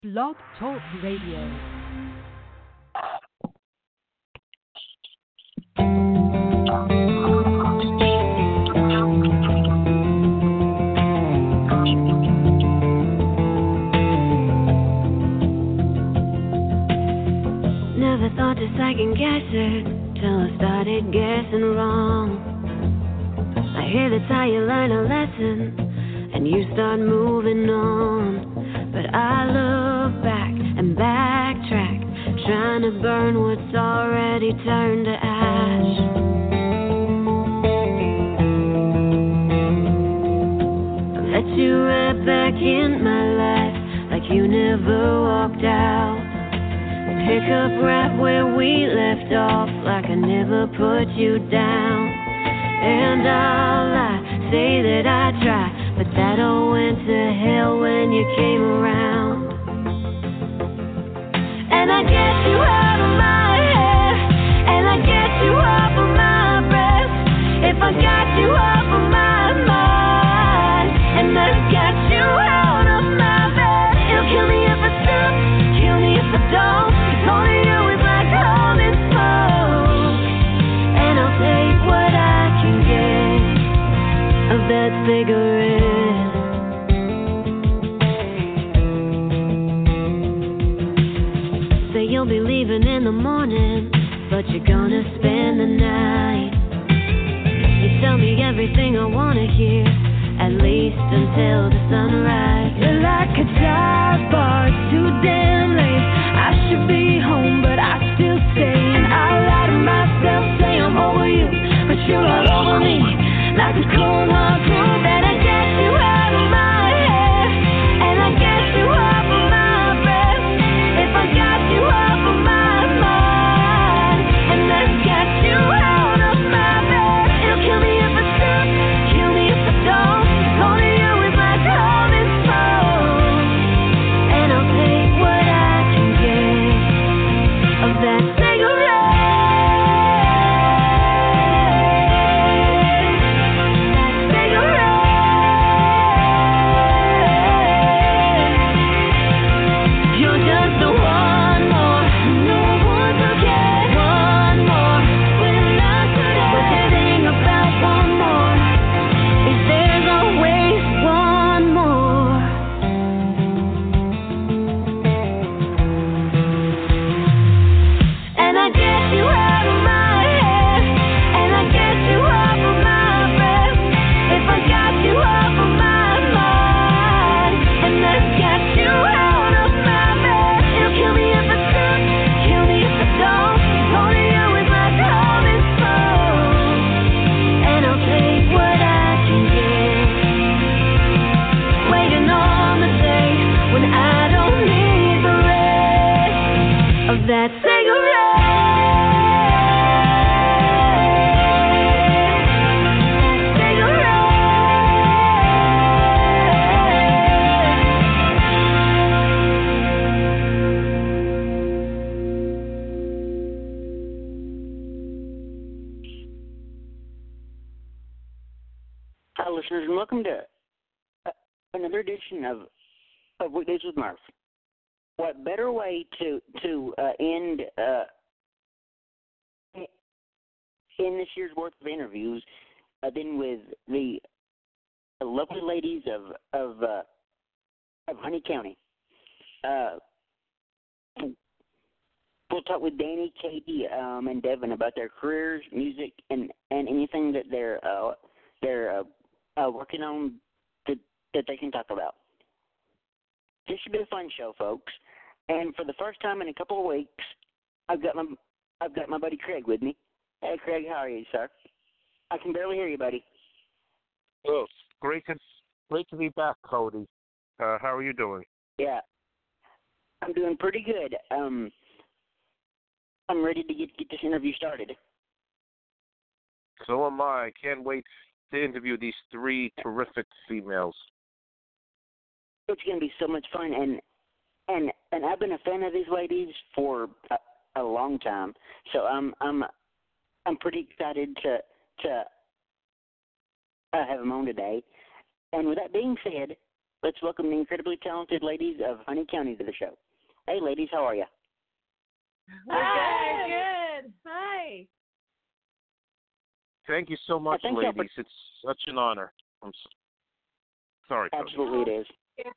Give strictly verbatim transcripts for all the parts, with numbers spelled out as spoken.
Blog Talk Radio. Never thought to second guess it till I started guessing wrong. I hear that's how you learn a lesson and you start moving on. But I look back and backtrack, trying to burn what's already turned to ash. Let you right back in my life like you never walked out. Pick up right where we left off, like I never put you down. And I'll lie, say that I tried, but that all went to hell when you came around. And I get you out of my head, and I get you off of my breath. If I got you off of my mind, and I got you out of my bed, it'll kill me if I stop, kill me if I don't. Holding you is like holding smoke, and I'll take what I can get of that cigarette. Say you'll be leaving in the morning, but you're gonna spend the night. You tell me everything I wanna hear, at least until the sunrise. You're like a dive bar, it's too damn late. I should be home, but I still stay. And I lie to myself, say I'm over you, but you're all over me, like a cold hard proof that I get you out of my head, and I get you off of my breath. If I got you off of my mind, and I got you out of my bed, it'll kill me if I stop, kill me if I don't. Holding you is like holding smoke, and I'll take what I can get of that cigarette. That cigarette. Hi, listeners, and welcome to uh, another edition of, of Weekdays with Murph. What better way to to uh, end uh, in this year's worth of interviews uh, than with the lovely ladies of of uh, of Honey County. Uh, we'll talk with Danny, Katie, um, and Devin about their careers, music, and, and anything that they're uh, they're uh, uh, working on that that they can talk about. This should be a fun show, folks. And for the first time in a couple of weeks, I've got my I've got my buddy Craig with me. Hey, Craig, how are you, sir? I can barely hear you, buddy. Well, great to great to be back, Cody. Uh, how are you doing? Yeah, I'm doing pretty good. Um, I'm ready to get get this interview started. So am I. Can't wait to interview these three terrific females. It's going to be so much fun, and and and I've been a fan of these ladies for a, a long time. So I'm I'm I'm pretty excited to to uh, have them on today. And with that being said, let's welcome the incredibly talented ladies of Honey County to the show. Hey, ladies, how are you? Hi. Good. Hi. Thank you so much, thank you ladies. for- It's such an honor. I'm so... sorry, Cody. Absolutely, it is.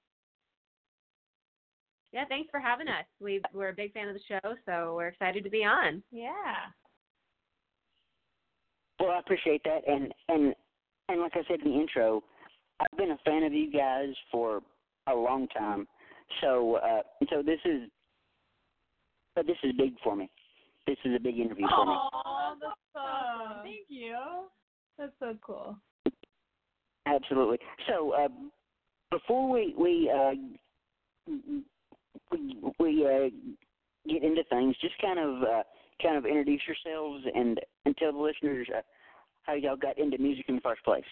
Yeah, thanks for having us. We we're a big fan of the show, so we're excited to be on. Yeah. Well, I appreciate that, and and and like I said in the intro, I've been a fan of you guys for a long time. So uh, so this is, but this is big for me. This is a big interview for me. Oh, that's awesome. Thank you. That's so cool. Absolutely. So uh, before we we uh, we, we uh, get into things, just kind of uh, kind of introduce yourselves and, and tell the listeners uh, how y'all got into music in the first place.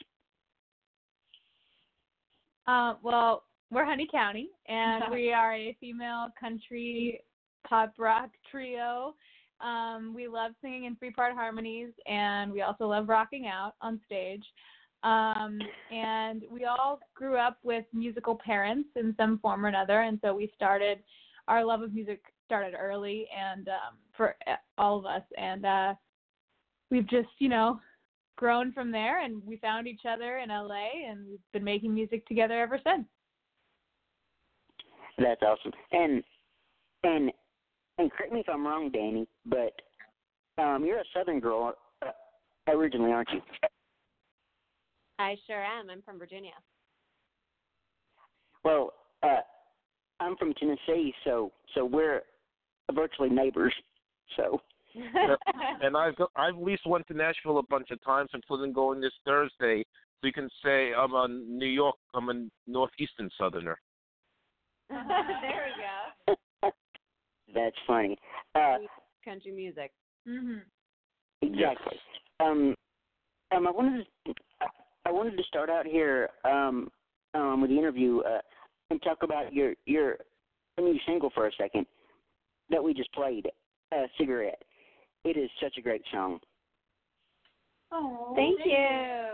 Uh, well, we're Honey County, and we are a female country pop rock trio. Um, we love singing in three-part harmonies, and we also love rocking out on stage. Um, and we all grew up with musical parents in some form or another, and so we started, our love of music started early, and um, for all of us, and uh, we've just, you know, grown from there, and we found each other in L A, and we've been making music together ever since. That's awesome. And and and correct me if I'm wrong, Danny, but um, you're a Southern girl uh, originally, aren't you? I sure am. I'm from Virginia. Well, uh, I'm from Tennessee, so so we're virtually neighbors. So. And I've go, I've at least went to Nashville a bunch of times, including going this Thursday. So you can say I'm a New York, I'm a northeastern Southerner. There we go. That's funny. Uh, Country music. Mm-hmm. exactly. Um, um, I wanted to I wanted to start out here um, um, with the interview uh, and talk about your your new single for a second that we just played, uh, "Cigarette." It is such a great song. Oh, Thank you.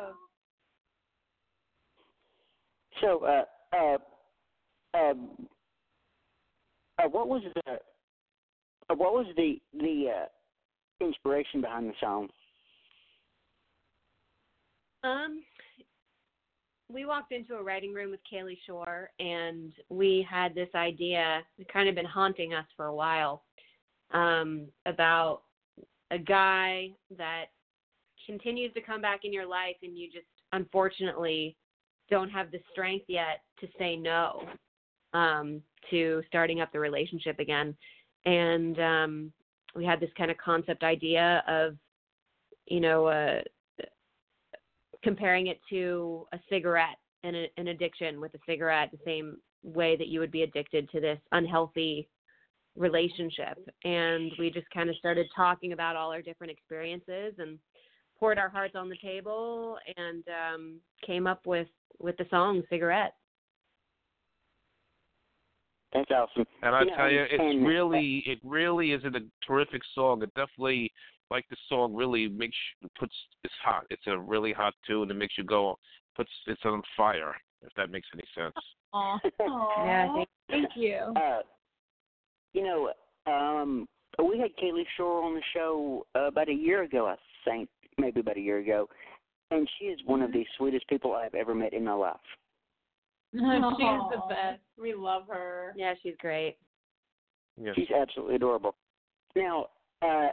So, uh, uh, uh, uh, what was the uh, what was the the uh, inspiration behind the song? Um, we walked into a writing room with Kaylee Shore, and we had this idea. It kind of been haunting us for a while, um, about a guy that continues to come back in your life, and you just unfortunately don't have the strength yet to say no um, to starting up the relationship again. And um, we had this kind of concept idea of, you know, uh, comparing it to a cigarette and a, an addiction with a cigarette, the same way that you would be addicted to this unhealthy relationship. And we just kind of started talking about all our different experiences and poured our hearts on the table and um, came up with, with the song "Cigarette." That's awesome. And I You know, tell you, and- it's and- really, it really is a terrific song. It definitely, like the song, really makes puts it's hot. It's a really hot tune. It makes you go, puts it's on fire. If that makes any sense. Aw. Yeah, thank, Thank you. Uh, you know, um, we had Kaylee Shore on the show uh, about a year ago, I think, maybe about a year ago, and she is one of the sweetest people I've ever met in my life. She's the best. We love her. yeah, she's great. Yes. She's absolutely adorable. Now, uh,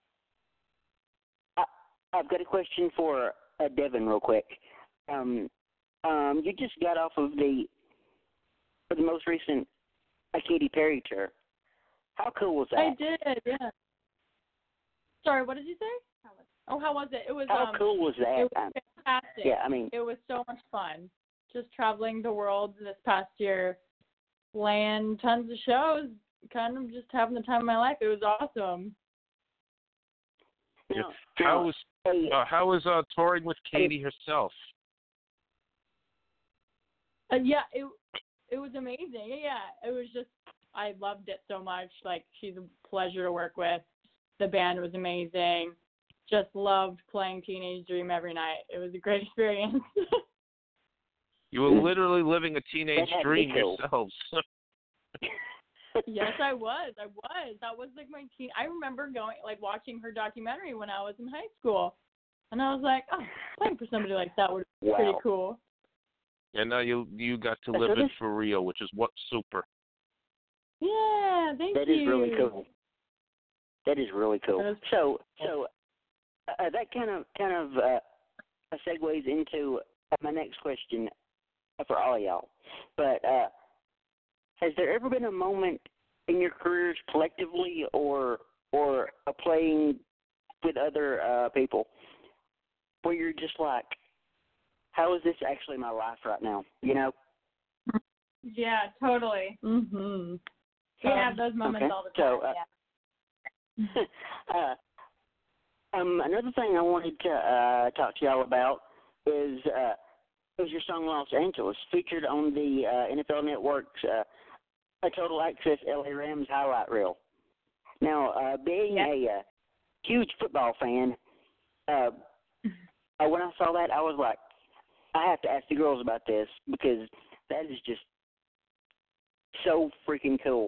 I, I've got a question for uh, Devin real quick. Um, um, you just got off of the the most recent uh, Katy Perry tour. How cool was that? I did, yeah. Sorry, what did you say? How was, oh, how was it? It was How um, cool was that? it was Um, fantastic. yeah, I mean, It was so much fun. Just traveling the world this past year, playing tons of shows, kind of just having the time of my life. It was awesome. Yeah. now, How now, was hey, uh, how was uh, touring with Katie herself? Uh, yeah, it it was amazing. Yeah, it was just, I loved it so much. Like, she's a pleasure to work with. The band was amazing. Just loved playing Teenage Dream every night. It was a great experience. You were literally living a teenage That had to dream be cool. yourselves. Yes, I was. I was. That was like my teen. I remember going, like, watching her documentary when I was in high school, and I was like, oh, playing for somebody like that would be Wow. pretty cool. And now you you got to So live it this- for real, which is what's super. Yeah, thank That you. is really cool. That is really cool. That is- So, so uh, that kind of kind of uh, segues into my next question for all y'all. But uh, has there ever been a moment in your careers collectively, or or uh, playing with other uh, people, where you're just like, how is this actually my life right now? You know? Yeah, totally. Mhm. We have those moments Okay. all the time. So, uh, yeah. uh, um, another thing I wanted to uh, talk to y'all about is uh, is your song "Los Angeles," featured on the uh, N F L Network's uh, a Total Access L A Rams highlight reel. Now, uh, being Yep. a uh, huge football fan, uh, uh, when I saw that, I was like, I have to ask the girls about this because that is just so freaking cool.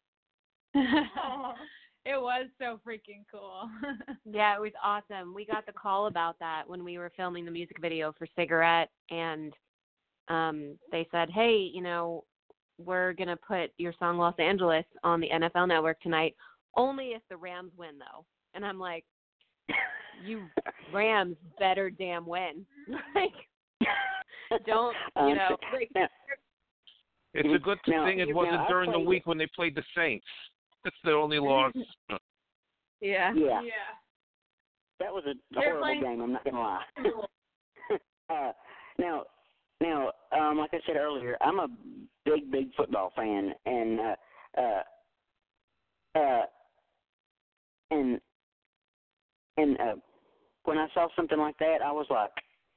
It was so freaking cool. Yeah, it was awesome. We got the call about that when we were filming the music video for Cigarette, and um, they said, hey, you know, we're going to put your song Los Angeles on the N F L Network tonight, only if the Rams win, though. And I'm like, you Rams better damn win. Like, don't, you Um, know, like, now, It's a good Now, thing it now, wasn't I during the played- week when they played the Saints. That's their only loss. yeah. yeah, Yeah. that was a They're horrible playing- game. I'm not gonna lie. uh, now, now, um, like I said earlier, I'm a big, big football fan, and uh, uh, uh, and and uh, when I saw something like that, I was like,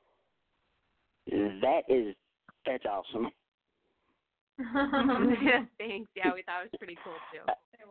that is that's awesome. Thanks. Yeah, we thought it was pretty cool, too.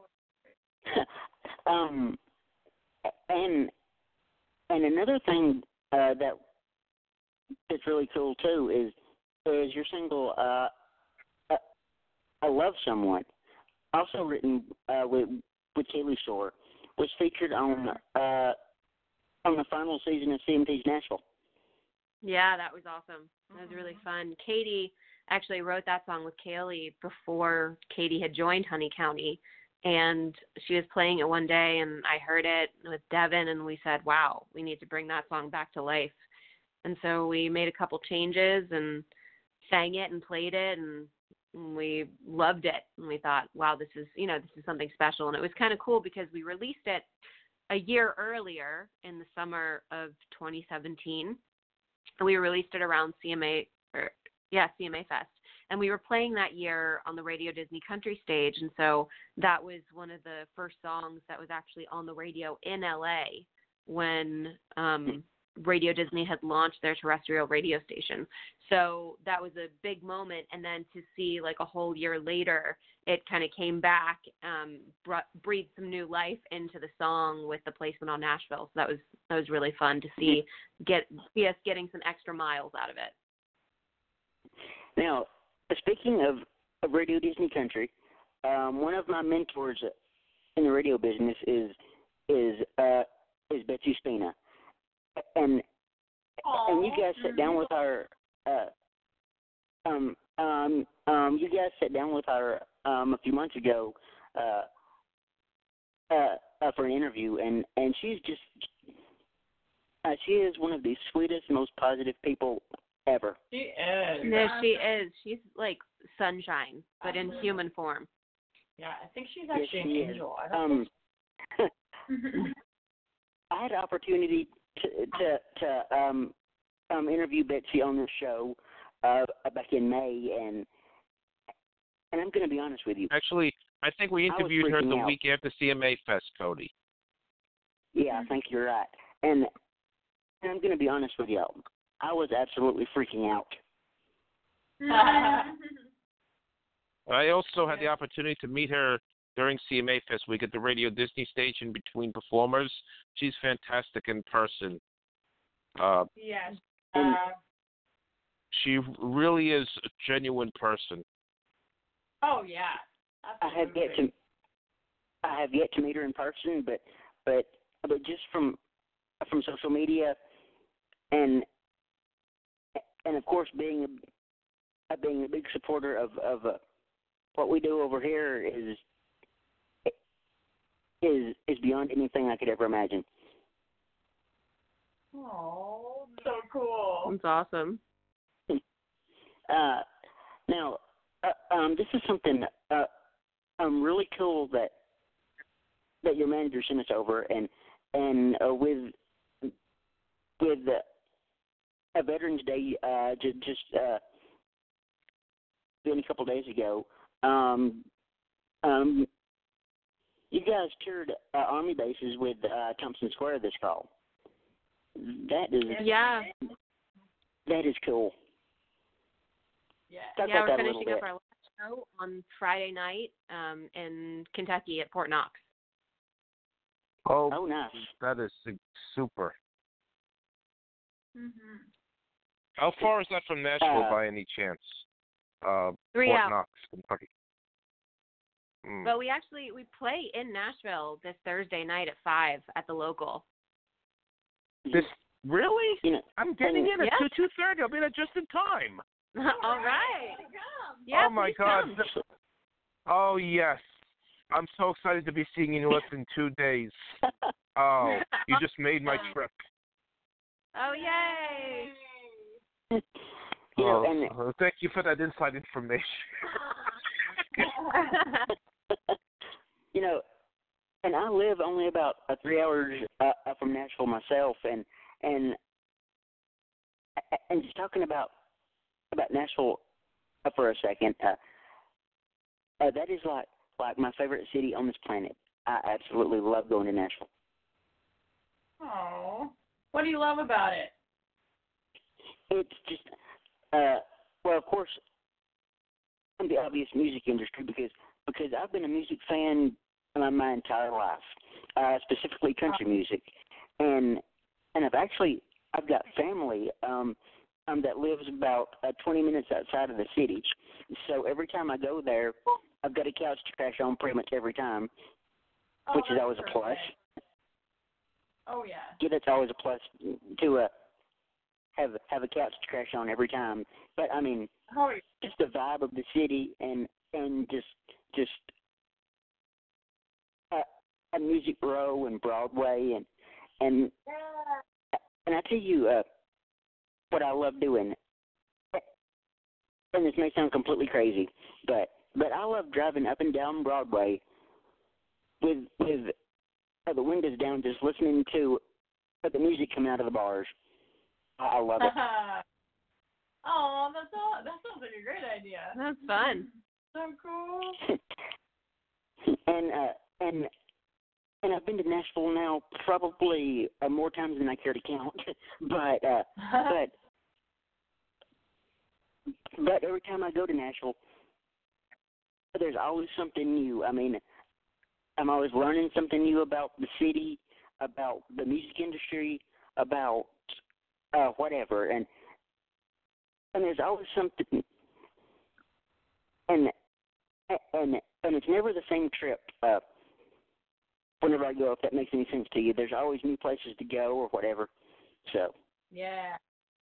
um, and and another thing uh, that that's really cool too is is your single uh, uh, "I Love Someone," also written uh, with with Kaylee Shore, was featured on uh, on the final season of C M T's Nashville. Yeah, that was awesome. That was really fun. Katie actually wrote that song with Kaylee before Katie had joined Honey County, and she was playing it one day, and I heard it with Devin, and we said, wow, we need to bring that song back to life. And so we made a couple changes and sang it and played it, and we loved it. And we thought, wow, this is, you know, this is something special. And it was kind of cool because we released it a year earlier in the summer of twenty seventeen. And we released it around C M A, or yeah, C M A Fest. And we were playing that year on the Radio Disney Country stage. And so that was one of the first songs that was actually on the radio in L A when um, Radio Disney had launched their terrestrial radio station. So that was a big moment. And then to see like a whole year later, it kind of came back, um, brought, breathed some new life into the song with the placement on Nashville. So that was that was really fun to see get see us getting some extra miles out of it. Now, speaking of, of Radio Disney Country, um, one of my mentors in the radio business is is uh, is Betsy Spina, and and you guys sat down with her. Uh, um, um, um, you guys sat down with her um, a few months ago uh, uh, uh, for an interview, and and she's just uh, she is one of the sweetest, most positive people ever. She is. No, she is. She's like sunshine, but in human form. Yeah, I think she's Yes, actually she an is. angel. I don't Um, I had an opportunity to to, to um, um, interview Betsy on the show uh, back in May, and and I'm going to be honest with you. Actually, I think we I was interviewed her freaking the out. week after C M A Fest, Cody. Yeah, I think you're right. And, and I'm going to be honest with y'all. I was absolutely freaking out. I also had the opportunity to meet her during C M A Fest week at the Radio Disney station between performers. She's fantastic in person. Uh, Yes. And- Uh, She really is a genuine person. Oh yeah. I have yet to I have yet to meet her in person, but but but just from from social media and and of course being a being a big supporter of of uh, what we do over here is is is beyond anything I could ever imagine. Oh, so cool. That's awesome. Uh, now, uh, um, this is something uh, um really cool that that your manager sent us over, and and uh, with with uh, a Veterans Day uh, just just uh, been a couple days ago. Um, um, you guys toured uh, Army bases with uh, Thompson Square this fall. That is Yeah. that is cool. Yeah. Talk yeah, about we're that a little finishing up bit. our last show on Friday night um, in Kentucky at Fort Knox. Oh, Oh, nice. that is su- super. Mhm. How far is that from Nashville Uh, by any chance? Uh, Three Fort hours. Knox, Kentucky. Mm. But we actually we play in Nashville this Thursday night at five at the local. This really? You know, I'm getting in at Yeah. two two thirty. I'll be there just in time. All right. Yeah, oh my please God! come. Oh yes, I'm so excited to be seeing you in less than two days. Oh, you just made my trip. Oh yay! you know, oh, and oh, thank you for that inside information. you know, and I live only about uh, three hours uh, uh, from Nashville myself, and and and just talking about about Nashville uh, for a second, uh, uh, that is like like my favorite city on this planet. I absolutely love going to Nashville. Oh, what do you love about it? It's just, uh, well, of course, the obvious music industry because because I've been a music fan my, my entire life, uh, specifically country music, and and I've actually I've got family um, um that lives about uh, twenty minutes outside of the city, so every time I go there, I've got a couch to crash on pretty much every time, Oh, which is that's always a plus. perfect. Oh yeah. Yeah, that's always a plus to uh, have have a couch to crash on every time. But I mean, Oh yeah. just the vibe of the city and and just just a, a Music Row and Broadway and and and I tell you uh, what I love doing. And this may sound completely crazy, but but I love driving up and down Broadway with with uh, the windows down, just listening to uh, the music coming out of the bars. I, I love it. Oh, that's all. That sounds like a great idea. That's fun. So cool. and uh, and and I've been to Nashville now probably uh, more times than I care to count. but uh, but but every time I go to Nashville, there's always something new. I mean, I'm always learning something new about the city, about the music industry, about uh, whatever, and and there's always something. And and and it's never the same trip. Uh, whenever I go, if that makes any sense to you, there's always new places to go or whatever. So. Yeah.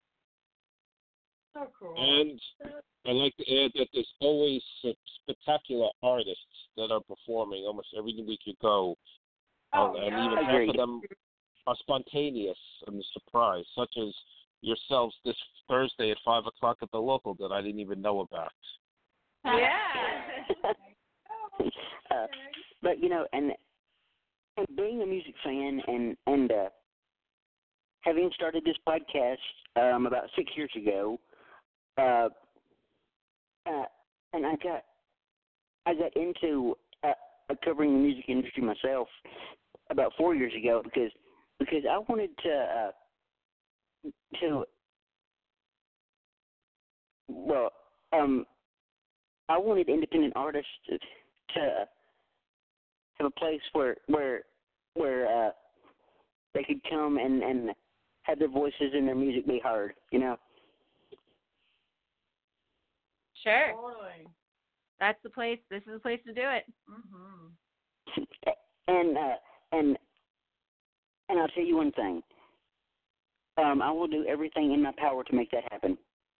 So cool. And I'd like to add that there's always spectacular artists that are performing almost every week you go. Oh, and yeah. even half Agreed. of them are spontaneous and surprise, such as yourselves this Thursday at five o'clock at the local that I didn't even know about. Yeah. uh, but you know, and, and being a music fan and and uh, having started this podcast um, about six years ago, uh, uh, and I got I got into uh, covering the music industry myself about four years ago because because I wanted to uh, to well um. I wanted independent artists to, to have a place where where where uh, they could come and, and have their voices and their music be heard, you know. Sure. Totally. That's the place. This is the place to do it. Mhm. And uh, and and I'll tell you one thing. Um, I will do everything in my power to make that happen.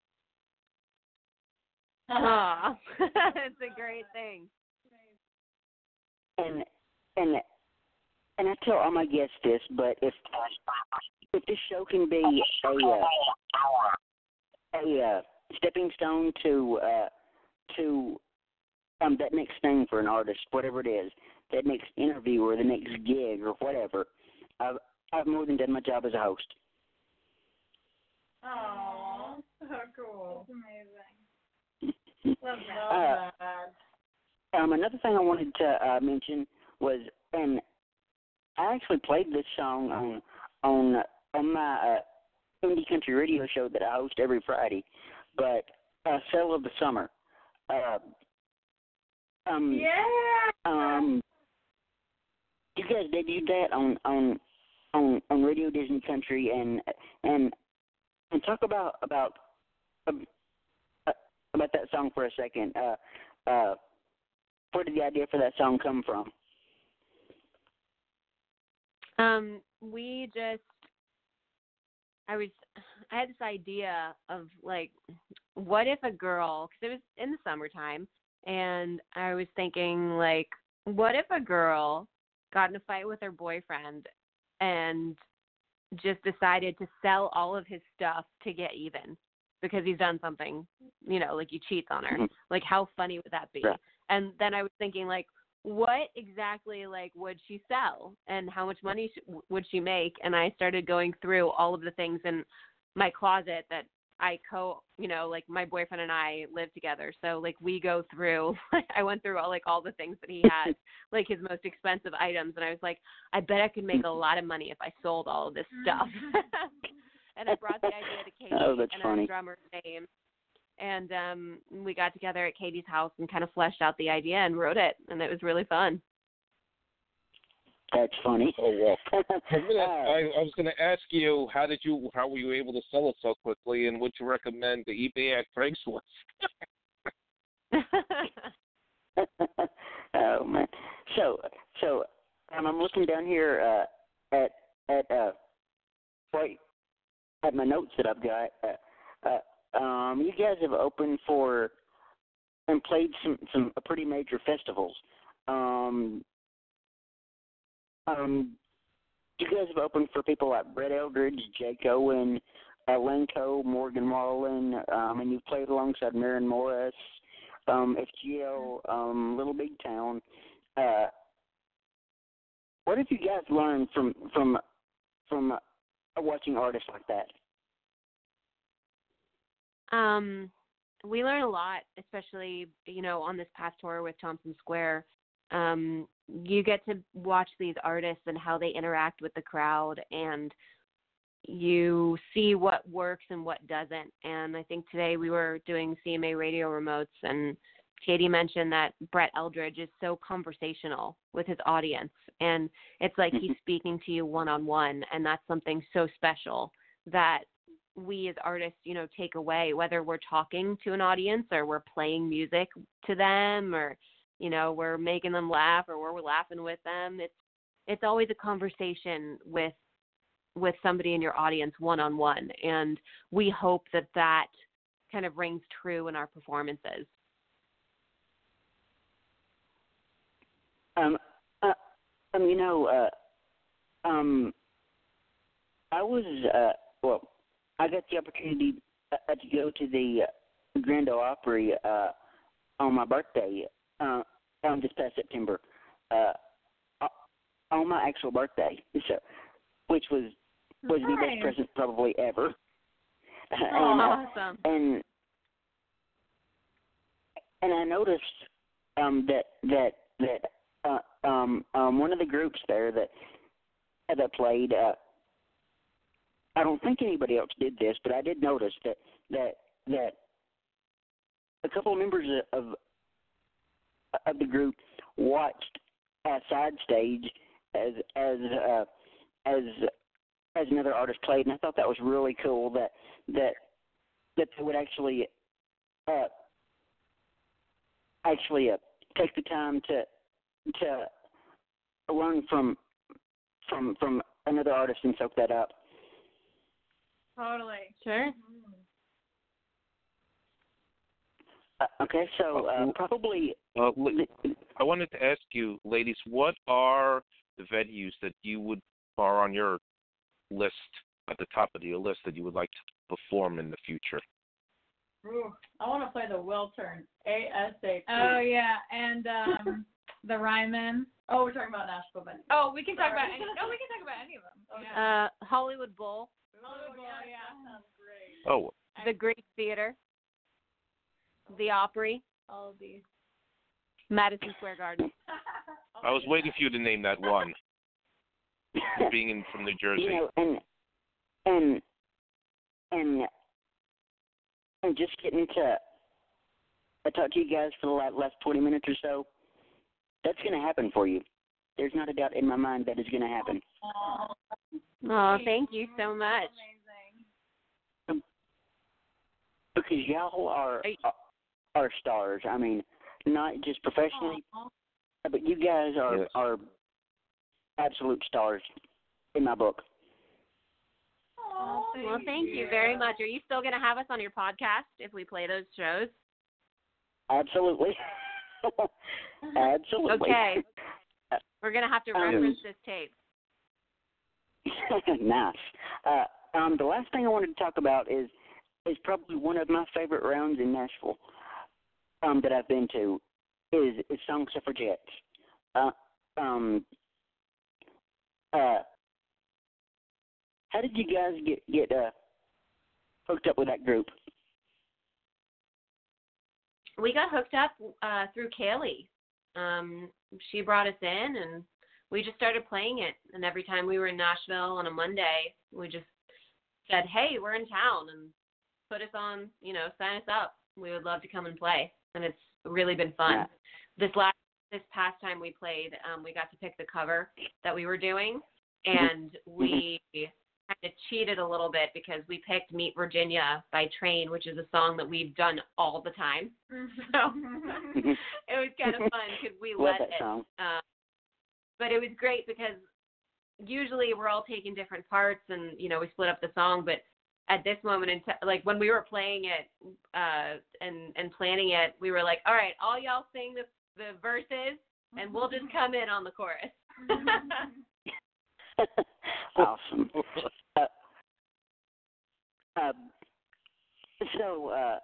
Aw. It's a great thing. And and and I tell all my guests this, but if if this show can be a uh, a uh, stepping stone to uh, to um, that next thing for an artist, whatever it is, that next interview or the next gig or whatever, I've I've more than done my job as a host. Oh, so cool. That's amazing. Love that. Love Uh, that. Um, another thing I wanted to uh, mention was, and I actually played this song on on on my uh, indie country radio show that I host every Friday, but uh, "Sale of the Summer." Uh, um, Yeah. um, you guys debuted that on on on on Radio Disney Country, and and and talk about about um, uh, about that song for a second. Uh, uh, where did the idea for that song come from? Um, we just, I was, I had this idea of like, what if a girl, because it was in the summertime, and I was thinking like, what if a girl got in a fight with her boyfriend and just decided to sell all of his stuff to get even because he's done something, you know, like he cheats on her. Mhm. Like, how funny would that be? Yeah. And then I was thinking, like, what exactly, like, would she sell and how much money sh- would she make? And I started going through all of the things in my closet that I co, you know, like my boyfriend and I live together. So, like, we go through, I went through all, like, all the things that he has, like his most expensive items. And I was like, I bet I could make a lot of money if I sold all of this stuff. And I brought the idea to Katie Oh, that's and funny. our drummer's name. And um, we got together at Katie's house and kind of fleshed out the idea and wrote it. And it was really fun. That's funny. I, uh, I was going to ask you, how did you, how were you able to sell it so quickly, and would you recommend the eBay at Craigslist? oh man. So so um, I'm looking down here uh, at at uh, wait, at my notes that I've got. Uh, uh, um, you guys have opened for and played some some uh, pretty major festivals. Um, um, you guys have opened for people like Brett Eldridge, Jake Owen, uh, Lenko, Morgan Marlin, um, and you've played alongside Maren Morris, um, F G L, um, Little Big Town. Uh, what have you guys learned from from from uh, watching artists like that? Um, we learn a lot, especially, you know, on this past tour with Thompson Square. Um, you get to watch these artists and how they interact with the crowd, and you see what works and what doesn't. And I think today we were doing C M A radio remotes, and Katie mentioned that Brett Eldridge is so conversational with his audience, and it's like he's speaking to you one-on-one, and that's something so special that we as artists, you know, take away, whether we're talking to an audience or we're playing music to them, or, you know, we're making them laugh or we're laughing with them. It's it's always a conversation with with somebody in your audience one-on-one, and we hope that that kind of rings true in our performances. Um, uh, um, you know, uh, um, I was, uh, well, I got the opportunity uh, to go to the uh, Grand Ole Opry uh, on my birthday, uh, um, this past September, uh, on my actual birthday, so, which was was the best Nice. present probably ever. Oh, and, uh, awesome. and and I noticed um, that that that uh, um, um, one of the groups there that that played. Uh, I don't think anybody else did this, but I did notice that that that a couple of members of of the group watched uh, side stage as as uh, as as another artist played, and I thought that was really cool. That that that they would actually uh, actually uh, take the time to to learn from from from another artist and soak that up. Totally. Sure. Uh, okay, so uh, Uh, probably Uh, li- I wanted to ask you, ladies, what are the venues that you would are on your list at the top of your list that you would like to perform in the future? Ooh, I want to play the Wiltern ASAP. Oh yeah, and um, the Ryman. Oh, we're talking about Nashville venues. Oh, we can talk Sorry. about any. No, we can talk about any of them. Okay. Yeah. Uh, Hollywood Bowl, Oh, boy, yeah, yeah. that sounds great. Oh, the Greek Theater, the Opry, All of these. Madison Square Garden. I was waiting for you to name that one. Being in from New Jersey. you know, and and and and just getting to I talk to you guys for the la- last twenty minutes or so. That's going to happen for you. There's not a doubt in my mind that is going to happen. Oh, thank you so much. Amazing. Because y'all are Hey. are, are stars. I mean, not just professionally, but you guys are Yes. are absolute stars in my book. Oh, Well, thank you very much. Are you still going to have us on your podcast if we play those shows? Absolutely. Absolutely. Okay. We're going to have to Um, reference this tape. Nice. Uh, um, the last thing I wanted to talk about is is probably one of my favorite rounds in Nashville um, that I've been to is, is Song Suffragettes. Uh, um, uh, how did you guys get get uh, hooked up with that group? We got hooked up uh, through Kaylee. Um, she brought us in, and we just started playing it. And every time we were in Nashville on a Monday, we just said, "Hey, we're in town, and put us on. You know, sign us up. We would love to come and play." And it's really been fun. Yeah. This last, this past time we played, um, we got to pick the cover that we were doing, and we kind of cheated a little bit because we picked "Meet Virginia" by Train, which is a song that we've done all the time. So it was kind of fun because we Love led that it. song. Um, but it was great because usually we're all taking different parts and, you know, we split up the song. But at this moment in time, like when we were playing it uh, and, and planning it, we were like, all right, all y'all sing the, the verses and we'll just come in on the chorus. Awesome. Uh, uh, so, uh,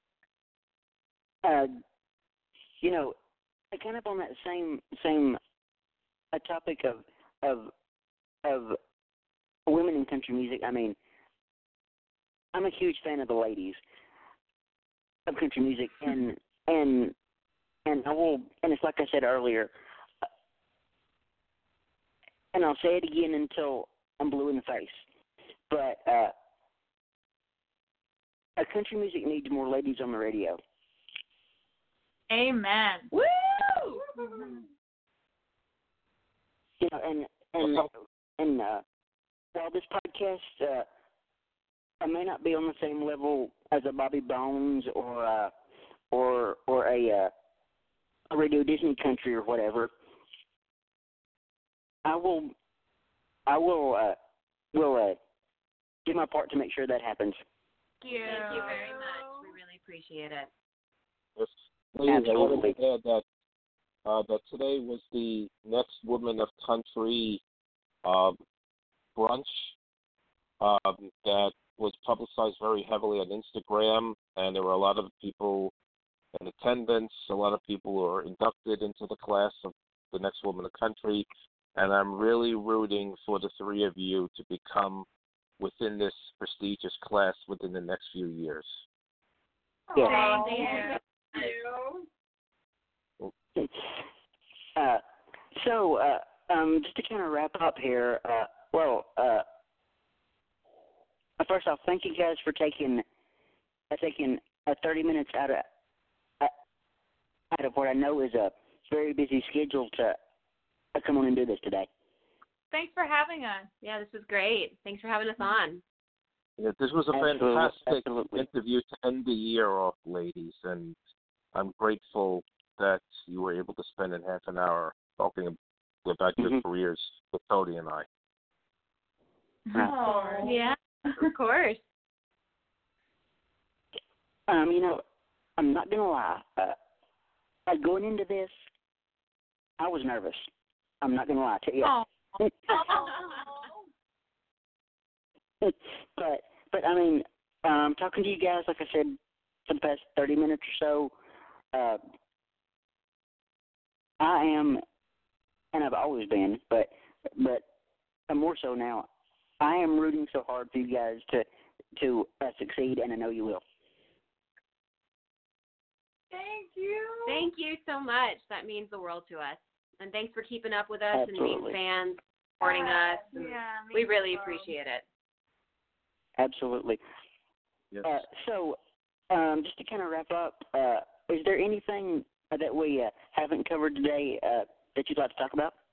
uh, you know, kind of on that same same a topic of of of women in country music. I mean, I'm a huge fan of the ladies of country music, and and and I will, and it's like I said earlier, uh, and I'll say it again until I'm blue in the face. But uh, uh, country music needs more ladies on the radio. Amen. Woo! You know, and and and uh, while this podcast uh, I may not be on the same level as a Bobby Bones or uh, or or a uh, a Radio Disney Country or whatever, I will I will uh, will uh, do my part to make sure that happens. Thank you. Thank you very much. We really appreciate it. Yes. Please, I wanted Absolutely. to add that uh, that today was the Next Woman of Country um, brunch um, that was publicized very heavily on Instagram, and there were a lot of people in attendance. A lot of people were inducted into the class of the Next Woman of Country, and I'm really rooting for the three of you to become within this prestigious class within the next few years. Yeah. Thank Thank you. you. Uh, so, uh, um, just to kind of wrap up here, uh, well, uh, first off, thank you guys for taking uh, taking uh, thirty minutes out of uh, out of what I know is a very busy schedule to uh, come on and do this today. Thanks for having us. Yeah, this was great. Thanks for having us on. Yeah, this was a Absolutely. fantastic Absolutely. interview to end the year off, ladies, and I'm grateful that you were able to spend in half an hour talking about your Mhm. careers with Cody and I. Oh. Yeah, of course. Um, you know, I'm not gonna lie. Uh, uh, going into this, I was nervous. I'm not gonna lie to you. Oh. but but I mean, um, talking to you guys, like I said, for the past thirty minutes or so, uh, I am, and I've always been, but but uh, more so now. I am rooting so hard for you guys to to uh, succeed, and I know you will. Thank you. Thank you so much. That means the world to us. And thanks for keeping up with us Absolutely. and being fans, supporting us. And Yeah, we me really too. appreciate it. Absolutely. Yes. Uh, so, um, just to kind of wrap up, uh, is there anything that we uh, haven't covered today uh, that you'd like to talk about?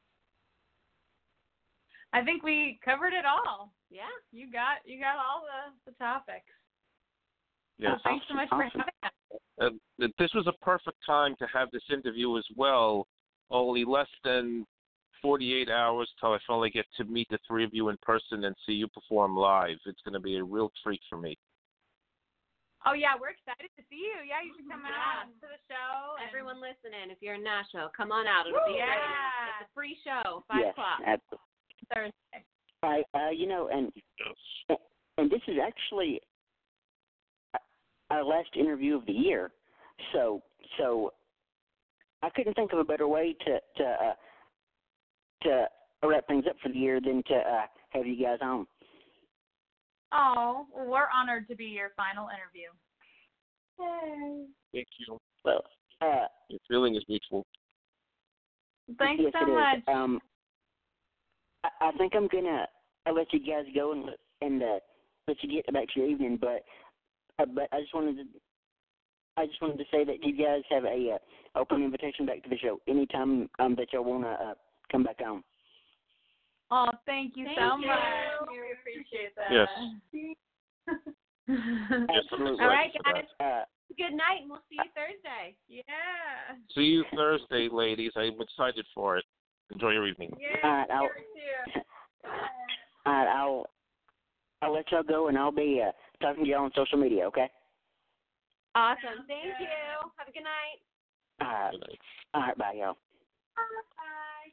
I think we covered it all. Yeah. You got you got all the, the topics. Yes. So thanks so much Awesome. for having us. Uh, this was a perfect time to have this interview as well. Only less than forty-eight hours till I finally get to meet the three of you in person and see you perform live. It's going to be a real treat for me. Oh yeah, we're excited to see you. Yeah, you should come out to the show. and- Everyone listening, if you're in Nashville, come on out. It'll be Yeah. great. It's a free show, five yes, o'clock. absolutely. Thursday. I, uh, you know, and and this is actually our last interview of the year, so so I couldn't think of a better way to to uh, to wrap things up for the year than to uh, have you guys on. Oh, well, we're honored to be your final interview. Yay. Thank you. Well, uh, Your feeling is mutual. Thanks yes, so it much. is. Um, I, I think I'm gonna I'll let you guys go and let- and uh, let you get back to your evening, but uh, but I just wanted to I just wanted to say that you guys have a uh, open invitation back to the show anytime um, that y'all wanna uh, come back on. Oh, thank you Thank so you. much. We appreciate that. Yes. Absolutely. All right, for that. guys. Uh, Good night, and we'll see you Thursday. Yeah. See you Thursday, ladies. I'm excited for it. Enjoy your evening. Yeah. All right, I'll- here too. all right, I'll I'll let y'all go and I'll be uh, talking to y'all on social media. Okay. Awesome. Thank you. Have a good night. All right. Good night. All right. Bye, y'all. Bye.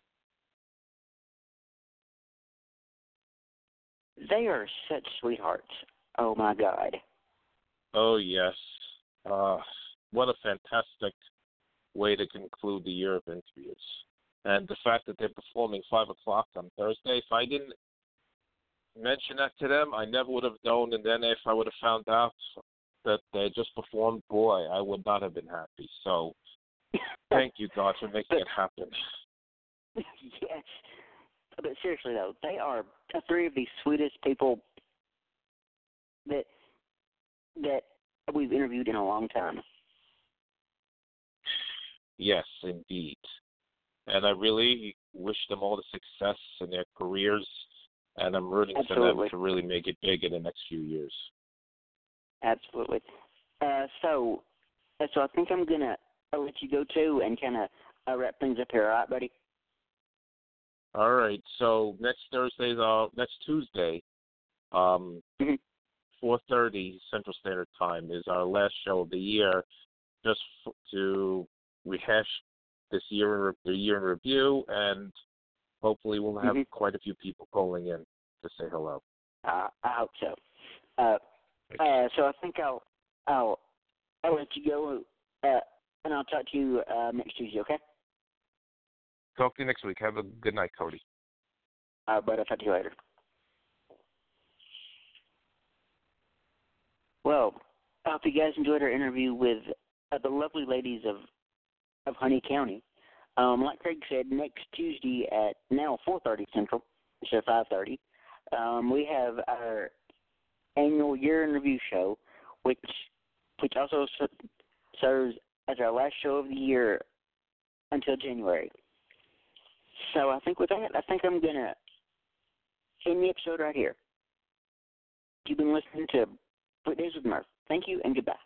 They are such sweethearts. Oh my God. Oh, yes. Uh, what a fantastic way to conclude the year of interviews. And the fact that they're performing five o'clock on Thursday, if I didn't mention that to them, I never would have known. And then if I would have found out that they just performed, boy, I would not have been happy. So thank you, God, for making it happen. Yes. But seriously, though, they are three of the sweetest people that that we've interviewed in a long time. Yes, indeed. And I really wish them all the success in their careers, and I'm rooting for Absolutely. them to really make it big in the next few years. Absolutely. Uh, so, uh, so I think I'm gonna uh, let you go too and kind of uh, wrap things up here. All right, buddy? All right. So next Thursday's uh next Tuesday, um, Mhm. four thirty Central Standard Time is our last show of the year, just f- to rehash this year in re- the year in review, and hopefully we'll have Mhm. quite a few people calling in to say hello. Uh, I hope so. Uh, uh, so I think I'll I'll I'll let you go, uh, and I'll talk to you uh, next Tuesday. Okay? Talk to you next week. Have a good night, Cody. Uh, but I'll talk to you later. Well, I hope you guys enjoyed our interview with uh, the lovely ladies of of Honey County. Um, like Craig said, next Tuesday at now four thirty Central, so five thirty, um, we have our annual year in review show, which which also s- serves as our last show of the year until January. So I think with that, I think I'm gonna end the episode right here. You've been listening to Weekdays with Murph. Thank you and goodbye.